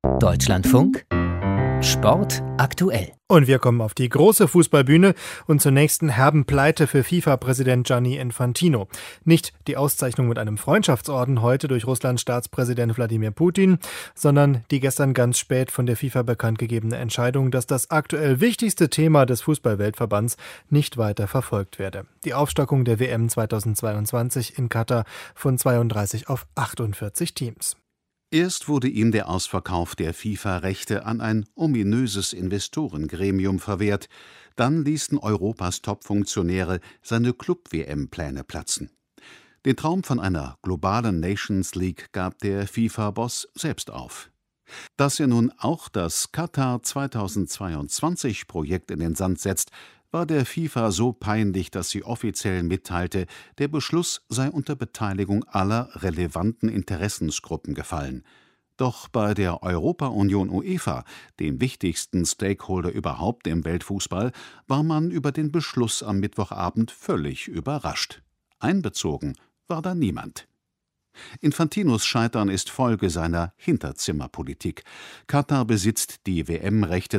Deutschlandfunk Sport aktuell. Und wir kommen auf die große Fußballbühne und zur nächsten herben Pleite für FIFA-Präsident Gianni Infantino. Nicht die Auszeichnung mit einem Freundschaftsorden heute durch Russlands Staatspräsident Wladimir Putin, sondern die gestern ganz spät von der FIFA bekannt gegebene Entscheidung, dass das aktuell wichtigste Thema des Fußballweltverbands nicht weiter verfolgt werde. Die Aufstockung der WM 2022 in Katar von 32 auf 48 Teams. Erst wurde ihm der Ausverkauf der FIFA-Rechte an ein ominöses Investorengremium verwehrt, dann ließen Europas Top-Funktionäre seine Club-WM-Pläne platzen. Den Traum von einer globalen Nations League gab der FIFA-Boss selbst auf. Dass er nun auch das Katar 2022-Projekt in den Sand setzt, war der FIFA so peinlich, dass sie offiziell mitteilte, der Beschluss sei unter Beteiligung aller relevanten Interessensgruppen gefallen. Doch bei der Europa-Union UEFA, dem wichtigsten Stakeholder überhaupt im Weltfußball, war man über den Beschluss am Mittwochabend völlig überrascht. Einbezogen war da niemand. Infantinos Scheitern ist Folge seiner Hinterzimmerpolitik. Katar besitzt die WM-Rechte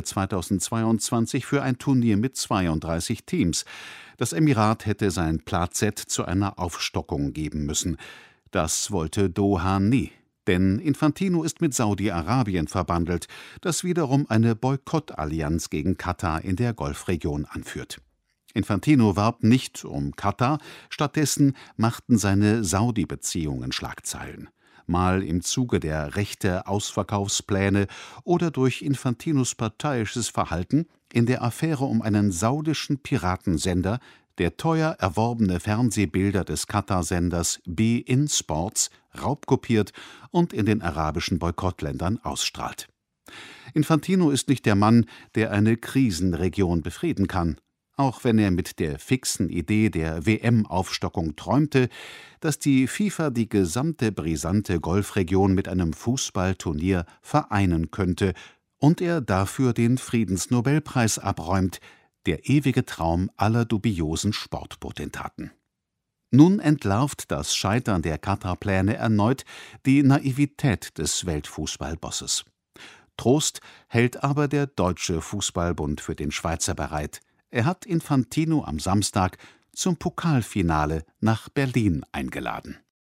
2022 für ein Turnier mit 32 Teams. Das Emirat hätte sein Platzett zu einer Aufstockung geben müssen. Das wollte Doha nie. Denn Infantino ist mit Saudi-Arabien verbandelt, das wiederum eine Boykottallianz gegen Katar in der Golfregion anführt. Infantino warb nicht um Katar, stattdessen machten seine Saudi-Beziehungen Schlagzeilen. Mal im Zuge der Rechte-Ausverkaufspläne oder durch Infantinos parteiisches Verhalten in der Affäre um einen saudischen Piratensender, der teuer erworbene Fernsehbilder des Katar-Senders beIN Sports raubkopiert und in den arabischen Boykottländern ausstrahlt. Infantino ist nicht der Mann, der eine Krisenregion befrieden kann. Auch wenn er mit der fixen Idee der WM-Aufstockung träumte, dass die FIFA die gesamte brisante Golfregion mit einem Fußballturnier vereinen könnte und er dafür den Friedensnobelpreis abräumt, der ewige Traum aller dubiosen Sportpotentaten. Nun entlarvt das Scheitern der Katar-Pläne erneut die Naivität des Weltfußballbosses. Trost hält aber der Deutsche Fußballbund für den Schweizer bereit. Er hat Infantino am Samstag zum Pokalfinale nach Berlin eingeladen.